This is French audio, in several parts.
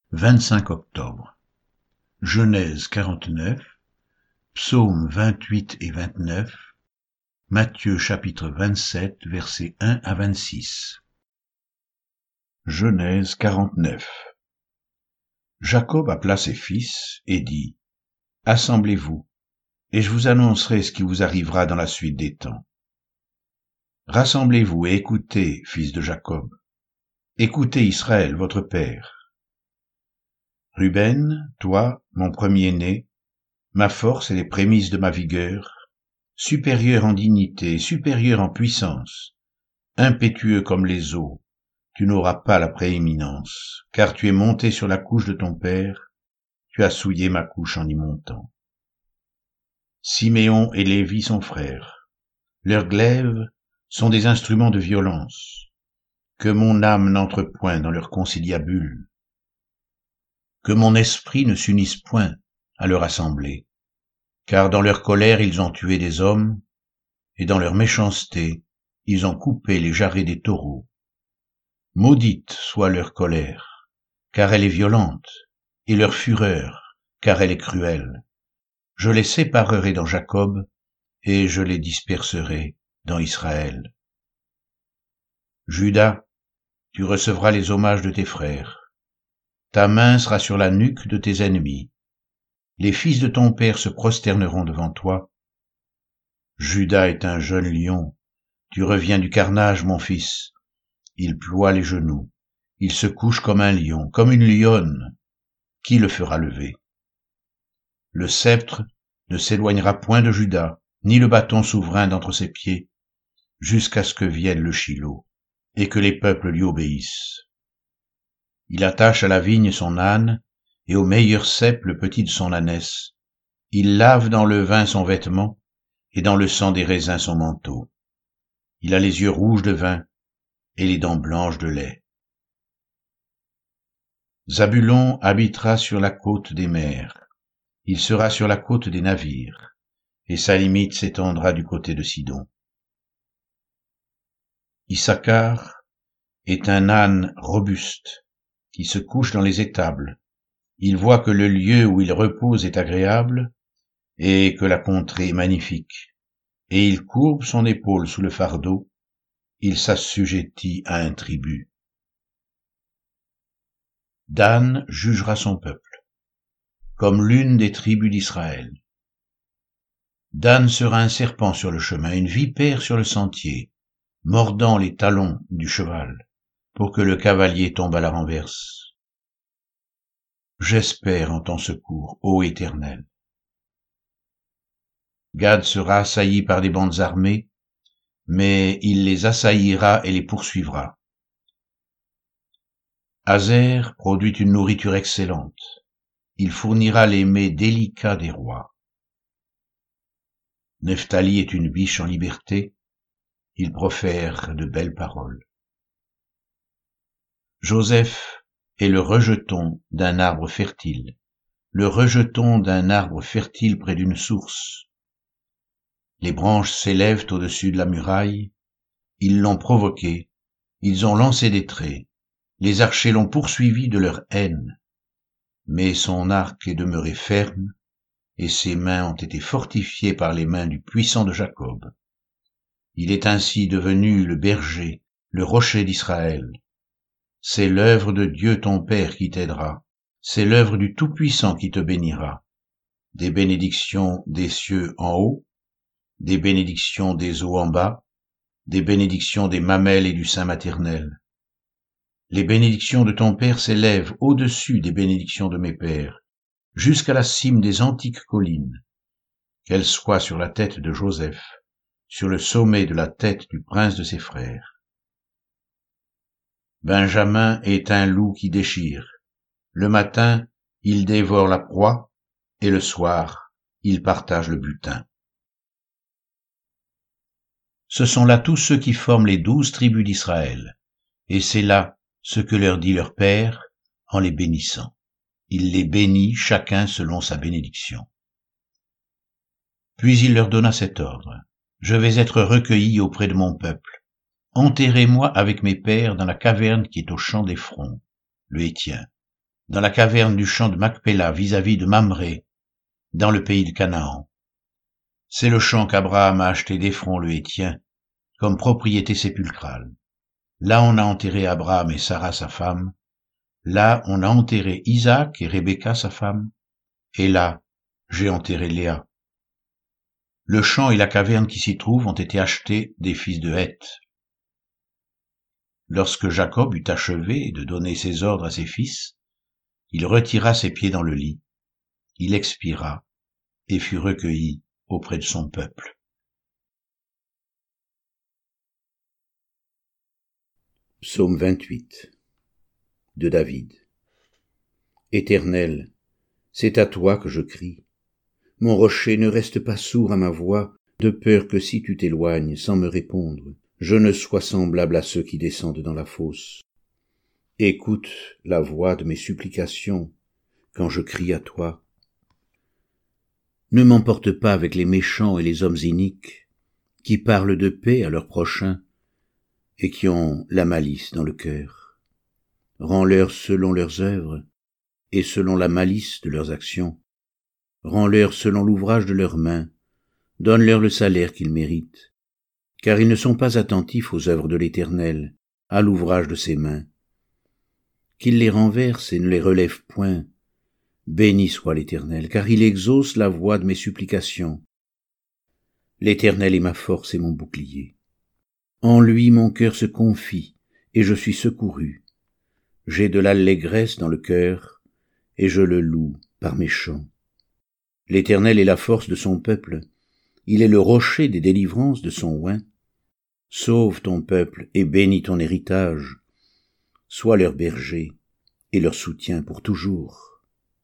25 octobre. Genèse 49, Psaumes 28 et 29, Matthieu chapitre 27, versets 1 à 26. Genèse 49. Jacob appela ses fils et dit, « Assemblez-vous, et je vous annoncerai ce qui vous arrivera dans la suite des temps. Rassemblez-vous et écoutez, fils de Jacob. Écoutez Israël, votre père. Ruben, toi, mon premier-né, ma force et les prémices de ma vigueur, supérieur en dignité, supérieur en puissance, impétueux comme les eaux, tu n'auras pas la prééminence, car tu es monté sur la couche de ton père, tu as souillé ma couche en y montant. Siméon et Lévi sont frères, leurs glaives sont des instruments de violence, que mon âme n'entre point dans leur conciliabule, que mon esprit ne s'unisse point à leur assemblée, car dans leur colère ils ont tué des hommes, et dans leur méchanceté ils ont coupé les jarrets des taureaux. Maudite soit leur colère, car elle est violente, et leur fureur, car elle est cruelle. Je les séparerai dans Jacob, et je les disperserai dans Israël. Judas, tu recevras les hommages de tes frères. Ta main sera sur la nuque de tes ennemis. Les fils de ton père se prosterneront devant toi. Judas est un jeune lion. Tu reviens du carnage, mon fils. Il ploie les genoux. Il se couche comme un lion, comme une lionne. Qui le fera lever? Le sceptre ne s'éloignera point de Judas, ni le bâton souverain d'entre ses pieds, jusqu'à ce que vienne le Shilo, et que les peuples lui obéissent. Il attache à la vigne son âne, et au meilleur cep le petit de son ânesse. Il lave dans le vin son vêtement, et dans le sang des raisins son manteau. Il a les yeux rouges de vin, et les dents blanches de lait. Zabulon habitera sur la côte des mers. Il sera sur la côte des navires, et sa limite s'étendra du côté de Sidon. Issachar est un âne robuste, qui se couche dans les étables. Il voit que le lieu où il repose est agréable et que la contrée est magnifique. Et il courbe son épaule sous le fardeau. Il s'assujettit à un tribut. Dan jugera son peuple, comme l'une des tribus d'Israël. Dan sera un serpent sur le chemin, une vipère sur le sentier, mordant les talons du cheval, pour que le cavalier tombe à la renverse. J'espère en ton secours, ô Éternel. Gad sera assailli par des bandes armées, mais il les assaillira et les poursuivra. Azer produit une nourriture excellente. Il fournira les mets délicats des rois. Nephtali est une biche en liberté. Il profère de belles paroles. Joseph est le rejeton d'un arbre fertile, le rejeton d'un arbre fertile près d'une source. Les branches s'élèvent au-dessus de la muraille. Ils l'ont provoqué, ils ont lancé des traits. Les archers l'ont poursuivi de leur haine. Mais son arc est demeuré ferme, et ses mains ont été fortifiées par les mains du puissant de Jacob. Il est ainsi devenu le berger, le rocher d'Israël. C'est l'œuvre de Dieu ton Père qui t'aidera, c'est l'œuvre du Tout-Puissant qui te bénira. Des bénédictions des cieux en haut, des bénédictions des eaux en bas, des bénédictions des mamelles et du sein maternel. Les bénédictions de ton Père s'élèvent au-dessus des bénédictions de mes pères, jusqu'à la cime des antiques collines. Qu'elles soient sur la tête de Joseph, sur le sommet de la tête du prince de ses frères. Benjamin est un loup qui déchire. Le matin, il dévore la proie, et le soir, il partage le butin. Ce sont là tous ceux qui forment les 12 tribus d'Israël, et c'est là ce que leur dit leur Père en les bénissant. Il les bénit chacun selon sa bénédiction. Puis il leur donna cet ordre. Je vais être recueilli auprès de mon peuple. Enterrez-moi avec mes pères dans la caverne qui est au champ des fronts, le Hétien, dans la caverne du champ de Macpéla vis-à-vis de Mamré, dans le pays de Canaan. C'est le champ qu'Abraham a acheté d'Éphron le Héthien, comme propriété sépulcrale. Là on a enterré Abraham et Sarah sa femme, là on a enterré Isaac et Rebecca sa femme, et là j'ai enterré Léa. Le champ et la caverne qui s'y trouvent ont été achetés des fils de Heth. Lorsque Jacob eut achevé de donner ses ordres à ses fils, il retira ses pieds dans le lit, il expira et fut recueilli auprès de son peuple. Psaume 28 de David. Éternel, c'est à toi que je crie. Mon rocher ne reste pas sourd à ma voix, de peur que si tu t'éloignes sans me répondre, je ne sois semblable à ceux qui descendent dans la fosse. Écoute la voix de mes supplications quand je crie à toi. Ne m'emporte pas avec les méchants et les hommes iniques, qui parlent de paix à leurs prochains et qui ont la malice dans le cœur. Rends-leur selon leurs œuvres et selon la malice de leurs actions. Rends-leur selon l'ouvrage de leurs mains, donne-leur le salaire qu'ils méritent, car ils ne sont pas attentifs aux œuvres de l'Éternel, à l'ouvrage de ses mains. Qu'il les renverse et ne les relève point. Béni soit l'Éternel, car il exauce la voix de mes supplications. L'Éternel est ma force et mon bouclier. En lui mon cœur se confie, et je suis secouru. J'ai de l'allégresse dans le cœur, et je le loue par mes chants. L'Éternel est la force de son peuple, il est le rocher des délivrances de son oint. Sauve ton peuple et bénis ton héritage, sois leur berger et leur soutien pour toujours.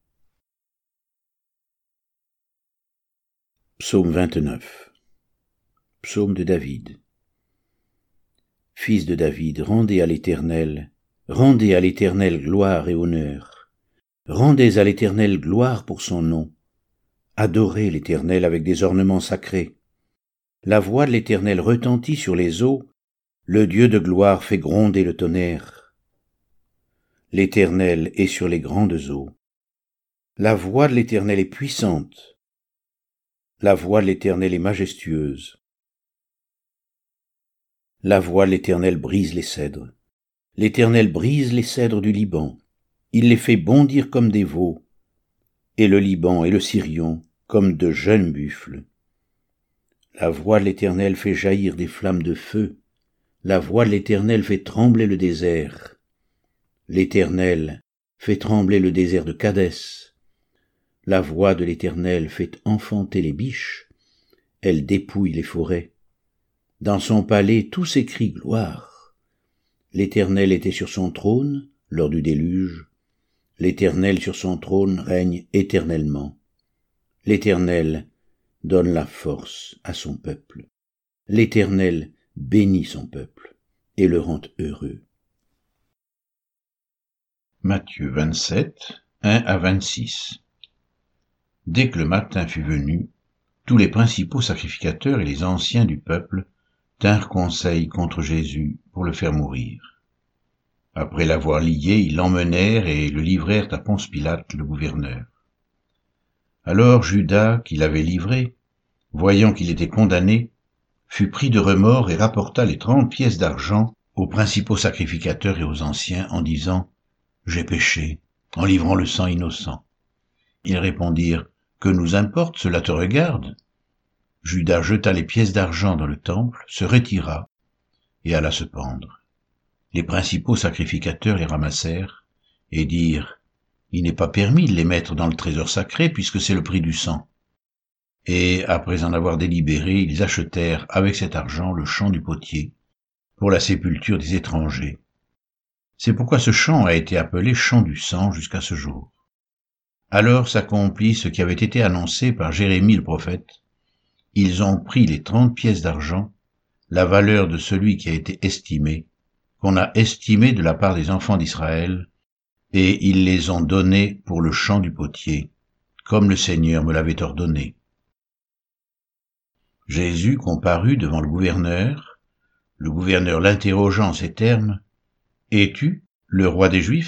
Psaume 29. Psaume de David. Fils de David, rendez à l'Éternel gloire et honneur. Rendez à l'Éternel gloire pour son nom. Adorez l'Éternel avec des ornements sacrés. La voix de l'Éternel retentit sur les eaux, le Dieu de gloire fait gronder le tonnerre. L'Éternel est sur les grandes eaux. La voix de l'Éternel est puissante. La voix de l'Éternel est majestueuse. La voix de l'Éternel brise les cèdres. L'Éternel brise les cèdres du Liban. Il les fait bondir comme des veaux, et le Liban et le Sirion comme de jeunes buffles. La voix de l'Éternel fait jaillir des flammes de feu. La voix de l'Éternel fait trembler le désert. L'Éternel fait trembler le désert de Kadès. La voix de l'Éternel fait enfanter les biches. Elle dépouille les forêts. Dans son palais, tous crient gloire. L'Éternel était sur son trône lors du déluge. L'Éternel sur son trône règne éternellement. L'Éternel donne la force à son peuple. L'Éternel bénit son peuple et le rend heureux. Matthieu 27, 1 à 26. Dès que le matin fut venu, tous les principaux sacrificateurs et les anciens du peuple tinrent conseil contre Jésus pour le faire mourir. Après l'avoir lié, ils l'emmenèrent et le livrèrent à Ponce Pilate, le gouverneur. Alors Judas, qui l'avait livré, voyant qu'il était condamné, fut pris de remords et rapporta les 30 pièces d'argent aux principaux sacrificateurs et aux anciens en disant « J'ai péché, en livrant le sang innocent. » Ils répondirent « Que nous importe, cela te regarde ?» Judas jeta les pièces d'argent dans le temple, se retira et alla se pendre. Les principaux sacrificateurs les ramassèrent et dirent « Il n'est pas permis de les mettre dans le trésor sacré puisque c'est le prix du sang. » Et après en avoir délibéré, ils achetèrent avec cet argent le champ du potier pour la sépulture des étrangers. C'est pourquoi ce champ a été appelé champ du sang jusqu'à ce jour. Alors s'accomplit ce qui avait été annoncé par Jérémie le prophète. Ils ont pris les 30 pièces d'argent, la valeur de celui qui a été estimé, qu'on a estimé de la part des enfants d'Israël, et ils les ont donnés pour le champ du potier, comme le Seigneur me l'avait ordonné. Jésus comparut devant le gouverneur l'interrogeant en ces termes, « Es-tu le roi des Juifs ?»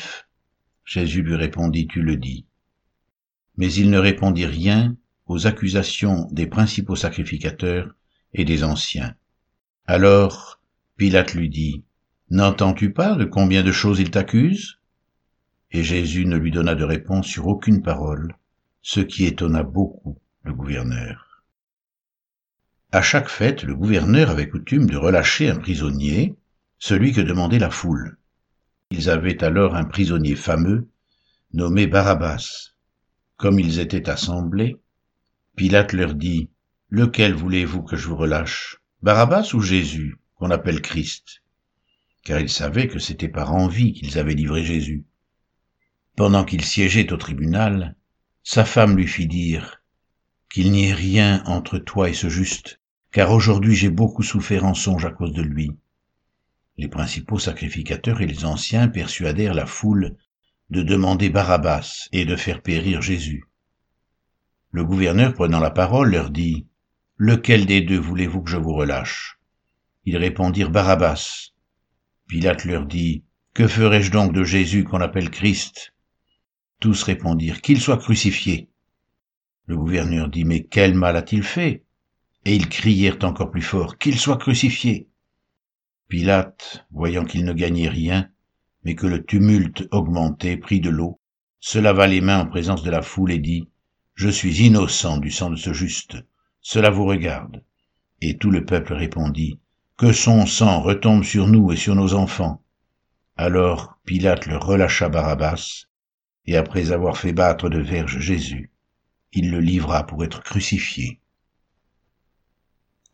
Jésus lui répondit, tu le dis. Mais il ne répondit rien aux accusations des principaux sacrificateurs et des anciens. Alors Pilate lui dit, n'entends-tu pas de combien de choses il t'accuse? Et Jésus ne lui donna de réponse sur aucune parole, ce qui étonna beaucoup le gouverneur. À chaque fête, le gouverneur avait coutume de relâcher un prisonnier, celui que demandait la foule. Ils avaient alors un prisonnier fameux, nommé Barabbas. Comme ils étaient assemblés, Pilate leur dit, « Lequel voulez-vous que je vous relâche, Barabbas ou Jésus, qu'on appelle Christ ?» Car ils savaient que c'était par envie qu'ils avaient livré Jésus. Pendant qu'il siégeait au tribunal, sa femme lui fit dire, « Qu'il n'y ait rien entre toi et ce juste, car aujourd'hui j'ai beaucoup souffert en songe à cause de lui. » Les principaux sacrificateurs et les anciens persuadèrent la foule de demander Barabbas et de faire périr Jésus. Le gouverneur, prenant la parole, leur dit, « Lequel des deux voulez-vous que je vous relâche ?» Ils répondirent Barabbas. Pilate leur dit, « Que ferai-je donc de Jésus qu'on appelle Christ ?» Tous répondirent, « Qu'il soit crucifié. » Le gouverneur dit, « Mais quel mal a-t-il fait ?» Et ils crièrent encore plus fort, « Qu'il soit crucifié. » Pilate, voyant qu'il ne gagnait rien, mais que le tumulte augmentait, prit de l'eau, se lava les mains en présence de la foule et dit, « Je suis innocent du sang de ce juste, cela vous regarde. » Et tout le peuple répondit, « Que son sang retombe sur nous et sur nos enfants. » Alors Pilate leur relâcha Barabbas, et après avoir fait battre de verges Jésus, il le livra pour être crucifié.